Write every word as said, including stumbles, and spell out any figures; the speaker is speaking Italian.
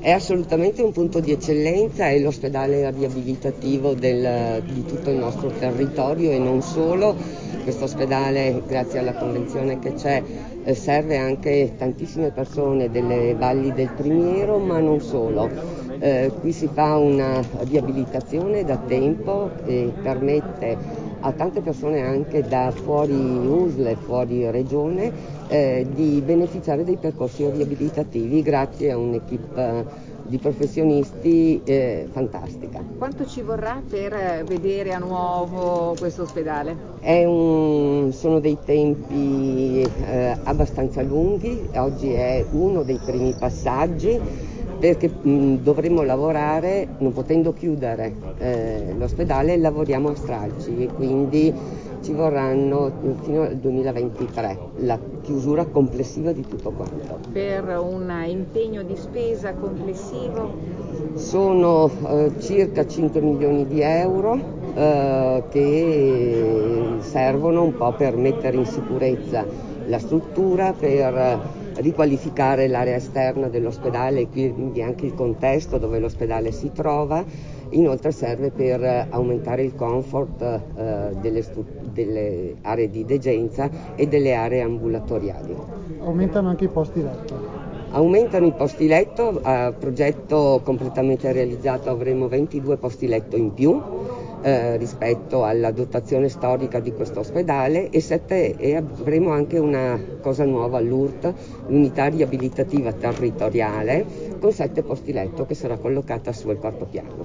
È assolutamente un punto di eccellenza, è l'ospedale riabilitativo del, di tutto il nostro territorio e non solo. Questo ospedale, grazie alla convenzione che c'è, eh, serve anche tantissime persone delle valli del Primiero, ma non solo. Eh, qui si fa una riabilitazione da tempo e permette a tante persone anche da fuori U S L e fuori regione eh, di beneficiare dei percorsi riabilitativi grazie a un'equipe di professionisti eh, fantastica. Quanto ci vorrà per vedere a nuovo questo ospedale? È un, sono dei tempi eh, abbastanza lunghi, oggi è uno dei primi passaggi perché mh, dovremo lavorare, non potendo chiudere eh, l'ospedale, lavoriamo a stralci e quindi ci vorranno fino al duemilaventitré la chiusura complessiva di tutto quanto. Per un impegno di spesa complessivo? Sono eh, circa cinque milioni di euro eh, che servono un po' per mettere in sicurezza la struttura, per riqualificare l'area esterna dell'ospedale e quindi anche il contesto dove l'ospedale si trova. Inoltre serve per aumentare il comfort eh, delle, delle aree di degenza e delle aree ambulatoriali. Aumentano anche i posti letto? Aumentano i posti letto, a progetto completamente realizzato avremo ventidue posti letto in più eh, rispetto alla dotazione storica di questo ospedale e, sette, e avremo anche una cosa nuova all'U R T, l'unità riabilitativa territoriale con sette posti letto che sarà collocata sul quarto piano.